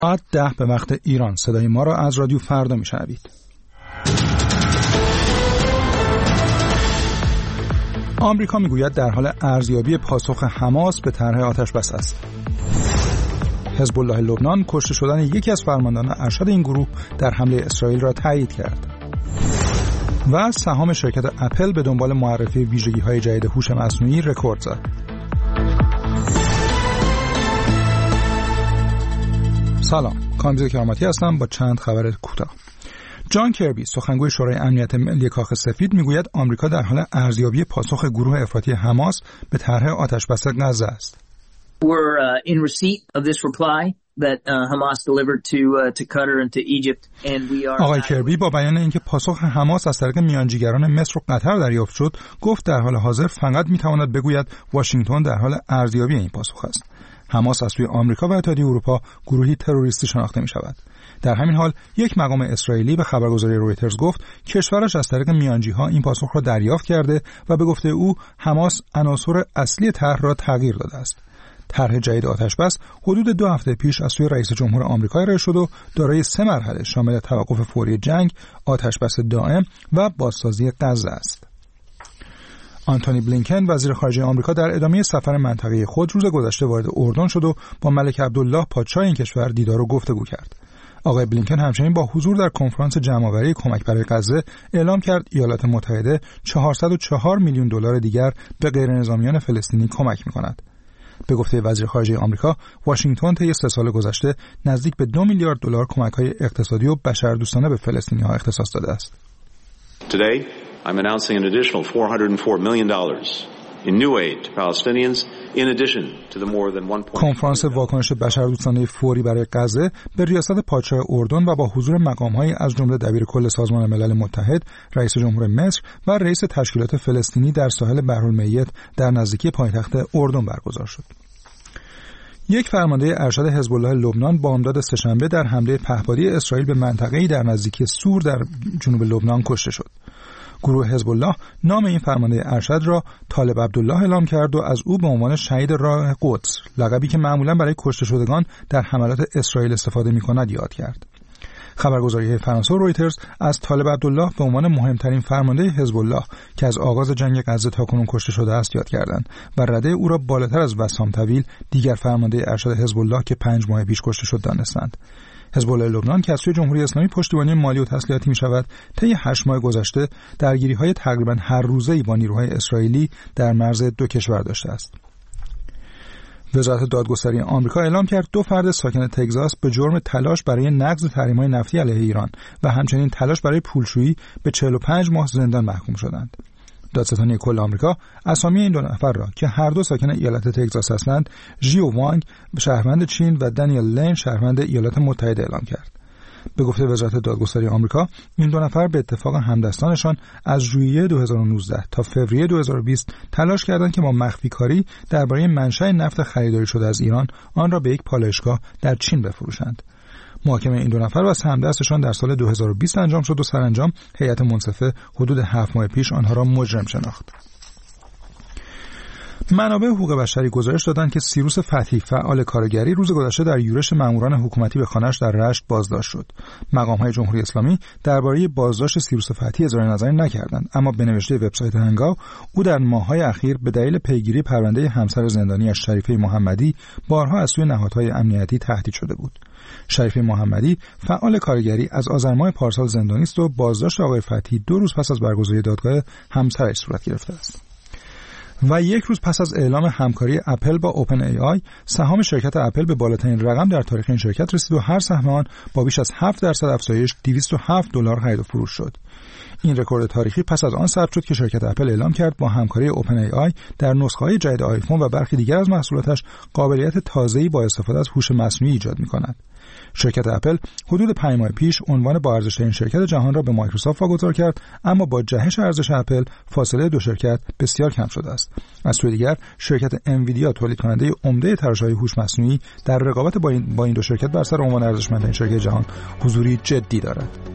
ساعت 10 به وقت ایران. صدای ما را از رادیو فردا میشنوید. آمریکا میگوید در حال ارزیابی پاسخ حماس به طرح آتش‌بس است. حزب الله لبنان کشته شدن یکی از فرماندهان ارشد این گروه در حمله اسرائیل را تایید کرد. و سهام شرکت اپل به دنبال معرفی ویژگی‌های جدید هوش مصنوعی رکورد زد. سلام، کامبیز کراماتی هستم با چند خبر کوتاه. جان کربی، سخنگوی شورای امنیت ملی کاخ سفید، میگوید آمریکا در حال ارزیابی پاسخ گروه افراطی حماس به طرح آتش‌بس غزه است. We're in receipt of this reply that Hamas delivered to Qatar and to Egypt and we are. آقای کربی با بیان اینکه پاسخ حماس از طریق میانجیگران مصر و قطر دریافت شد، گفت در حال حاضر فقط میتواند بگوید واشنگتن در حال ارزیابی این پاسخ است. حماس از سوی آمریکا و اتحادیه اروپا گروهی تروریستی شناخته می‌شود. در همین حال یک مقام اسرائیلی به خبرگزاری رویترز گفت کشورش از طریق میانجی‌ها این پاسخ را دریافت کرده و به گفته او حماس عناصر اصلی طرح را تغییر داده است. طرح جدید آتش‌بس حدود 2 هفته پیش از سوی رئیس جمهور آمریکا ارائه شد و دارای 3 مرحله شامل توقف فوری جنگ، آتش‌بس دائم و بازسازی غزه است. آنتونی بلینکن وزیر خارجه آمریکا در ادامه سفر منطقه‌ای خود روز گذشته وارد اردن شد و با ملک عبدالله پادشاه این کشور دیدار و گفتگو کرد. آقای بلینکن همچنین با حضور در کنفرانس جمع‌آوری کمک برای غزه اعلام کرد ایالات متحده 404 میلیون دلار دیگر به غیرنظامیان فلسطینی کمک می‌کند. به گفته وزیر خارجه آمریکا، واشنگتن طی 3 سال گذشته نزدیک به 2 میلیارد دلار کمک‌های اقتصادی و بشردوستانه به فلسطینی‌ها اختصاص داده است. Today, I'm announcing an additional $404 million in new aid to Palestinians in addition to the more than 1. کنفرانس واکنش بشردوستانه فوری برای غزه به ریاست پادشاه اردن و با حضور مقام‌های از جمله دبیر کل سازمان ملل متحد، رئیس جمهور مصر و رئیس تشکیلات فلسطینی در ساحل بحرالمیت در نزدیکی پایتخت اردن برگزار شد. یک فرمانده ارشد حزب الله لبنان بامداد سه‌شنبه در حمله پهپادی اسرائیل به منطقه‌ای در نزدیکی سور در جنوب لبنان کشته شد. گروه حزب الله نام این فرمانده ارشد را طالب عبدالله اعلام کرد و از او به عنوان شهید راه قدس، لقبی که معمولا برای کشته شدگان در حملات اسرائیل استفاده می‌کند، یاد کرد. خبرگزاری فرانسه و رویترز از طالب عبدالله به عنوان مهمترین فرمانده حزب الله که از آغاز جنگ غزه تاکنون کشته شده است یاد کردند و رده او را بالاتر از وسام طویل، دیگر فرمانده ارشد حزب الله که 5 ماه پیش کشته شد، دانستند. حزب الله لبنان که از سوی جمهوری اسلامی پشتیبانی مالی و تسلیحاتی می‌شود، طی 8 ماه گذشته درگیری‌های تقریباً هر روزه‌ای با نیروهای اسرائیلی در مرز 2 کشور داشته است. وزارت دادگستری آمریکا اعلام کرد 2 فرد ساکن تگزاس به جرم تلاش برای نقض تحریم‌های نفتی علیه ایران و همچنین تلاش برای پولشویی به 45 ماه زندان محکوم شدند. دادستانی کل آمریکا اسامی این 2 نفر را که هر دو ساکن ایالت تگزاس هستند، ژیو وانگ شهروند چین و دانیل لین شهروند ایالات متحده اعلام کرد. به گفته وزارت دادگستری آمریکا، این 2 نفر به اتفاق همدستانشان از ژوئیه 2019 تا فوریه 2020 تلاش کردند که با مخفی کاری درباره منشأ نفت خریداری شده از ایران آن را به یک پالایشگاه در چین بفروشند. محاکمه این 2 نفر و همدستشان در سال 2020 انجام شد و سرانجام هیئت منصفه حدود 7 ماه پیش آنها را مجرم شناخت. منابع حقوق بشری گزارش دادند که سیروس فتحی، فعال کارگری، روز گذشته در یورش ماموران حکومتی به خانه‌اش در رشت بازداشت شد. مقام‌های جمهوری اسلامی درباره بازداشت سیروس فتحی اظهار نظری نکردند، اما به نوشته وبسایت هنگاو، او در ماه‌های اخیر به دلیل پیگیری پرونده همسر زندانی شریفه محمدی بارها از سوی نهادهای امنیتی تهدید شده بود. شریفه محمدی فعال کارگری از آذر ماه پارسال زندانی است و بازداشت آقای فتحی 2 روز پس از برگزاری دادگاه همسرش صورت گرفته است. و 1 روز پس از اعلام همکاری اپل با اوپن ای آی، سهام شرکت اپل به بالاترین رقم در تاریخ این شرکت رسید و هر سهم آن با بیش از 7% افزایش $207 خرید و فروش شد. این رکورد تاریخی پس از آن ثبت شد که شرکت اپل اعلام کرد با همکاری اوپن ای آی در نسخه‌های جدید آیفون و برخی دیگر از محصولاتش قابلیت تازه‌ای با استفاده از هوش مصنوعی ایجاد می‌کند. شرکت اپل حدود 5 ماه پیش عنوان با ارزش‌ترین شرکت جهان را به مایکروسافت واگذار کرد، اما با جهش ارزش اپل فاصله 2 شرکت بسیار کم شده است. از سوی دیگر شرکت انویدیا تولید کننده عمده تراشه‌های هوش مصنوعی در رقابت با این 2 شرکت بر سر عنوان ارزشمندترین شرکت جهان حضوری جدی دارد.